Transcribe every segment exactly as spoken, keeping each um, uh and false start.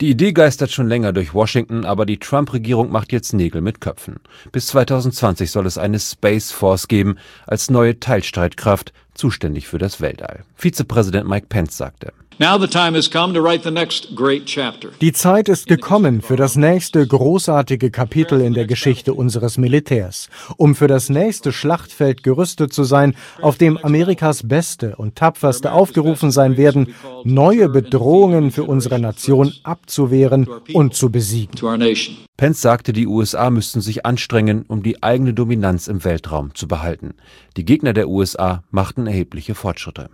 Die Idee geistert schon länger durch Washington, aber die Trump-Regierung macht jetzt Nägel mit Köpfen. Bis zweitausendzwanzig soll es eine Space Force geben, als neue Teilstreitkraft, zuständig für das Weltall. Vizepräsident Mike Pence sagte: Die Zeit ist gekommen für das nächste großartige Kapitel in der Geschichte unseres Militärs, um für das nächste Schlachtfeld gerüstet zu sein, auf dem Amerikas Beste und Tapferste aufgerufen sein werden, neue Bedrohungen für unsere Nation abzuwehren und zu besiegen. Pence sagte, die U S A müssten sich anstrengen, um die eigene Dominanz im Weltraum zu behalten. Die Gegner der U S A machten erhebliche Fortschritte.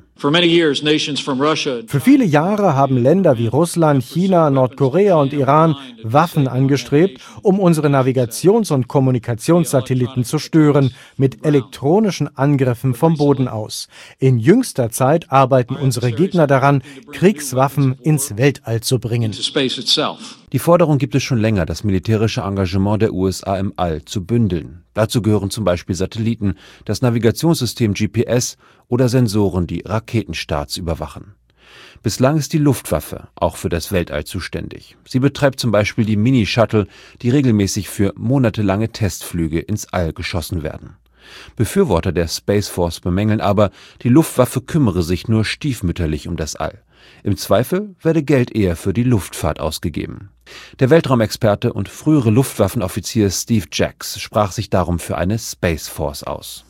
Für viele Jahre haben Länder wie Russland, China, Nordkorea und Iran Waffen angestrebt, um unsere Navigations- und Kommunikationssatelliten zu stören, mit elektronischen Angriffen vom Boden aus. In jüngster Zeit arbeiten unsere Gegner daran, Kriegswaffen ins Weltall zu bringen. Die Forderung gibt es schon länger, das militärische Engagement der U S A im All zu bündeln. Dazu gehören zum Beispiel Satelliten, das Navigationssystem G P S oder Sensoren, die Raketenstarts überwachen. Bislang ist die Luftwaffe auch für das Weltall zuständig. Sie betreibt zum Beispiel die Mini-Shuttle, die regelmäßig für monatelange Testflüge ins All geschossen werden. Befürworter der Space Force bemängeln aber, die Luftwaffe kümmere sich nur stiefmütterlich um das All. Im Zweifel werde Geld eher für die Luftfahrt ausgegeben. Der Weltraumexperte und frühere Luftwaffenoffizier Steve Jacks sprach sich darum für eine Space Force aus.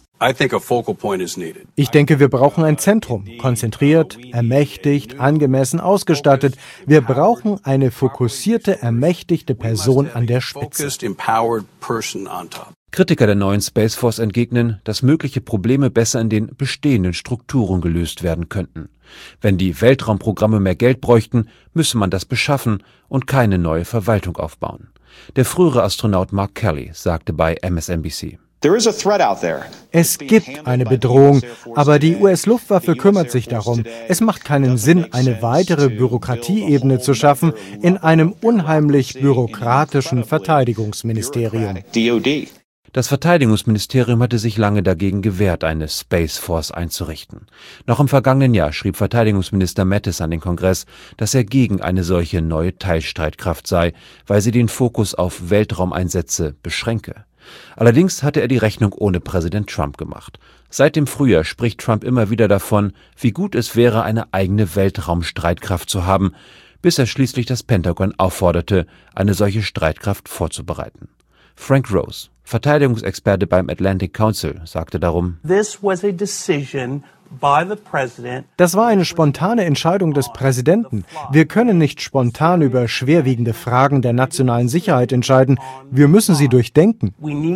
Ich denke, wir brauchen ein Zentrum, konzentriert, ermächtigt, angemessen ausgestattet. Wir brauchen eine fokussierte, ermächtigte Person an der Spitze. Kritiker der neuen Space Force entgegnen, dass mögliche Probleme besser in den bestehenden Strukturen gelöst werden könnten. Wenn die Weltraumprogramme mehr Geld bräuchten, müsse man das beschaffen und keine neue Verwaltung aufbauen. Der frühere Astronaut Mark Kelly sagte bei M S N B C: Es gibt eine Bedrohung, aber die U S-Luftwaffe kümmert sich darum. Es macht keinen Sinn, eine weitere Bürokratieebene zu schaffen in einem unheimlich bürokratischen Verteidigungsministerium. Das Verteidigungsministerium hatte sich lange dagegen gewehrt, eine Space Force einzurichten. Noch im vergangenen Jahr schrieb Verteidigungsminister Mattis an den Kongress, dass er gegen eine solche neue Teilstreitkraft sei, weil sie den Fokus auf Weltraumeinsätze beschränke. Allerdings hatte er die Rechnung ohne Präsident Trump gemacht. Seit dem Frühjahr spricht Trump immer wieder davon, wie gut es wäre, eine eigene Weltraumstreitkraft zu haben, bis er schließlich das Pentagon aufforderte, eine solche Streitkraft vorzubereiten. Frank Rose, Verteidigungsexperte beim Atlantic Council, sagte darum: Das war eine spontane Entscheidung des Präsidenten. Wir können nicht spontan über schwerwiegende Fragen der nationalen Sicherheit entscheiden. Wir müssen sie durchdenken.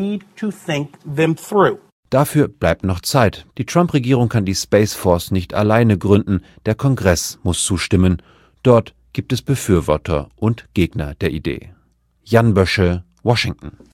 Dafür bleibt noch Zeit. Die Trump-Regierung kann die Space Force nicht alleine gründen. Der Kongress muss zustimmen. Dort gibt es Befürworter und Gegner der Idee. Jan Bösche, Washington.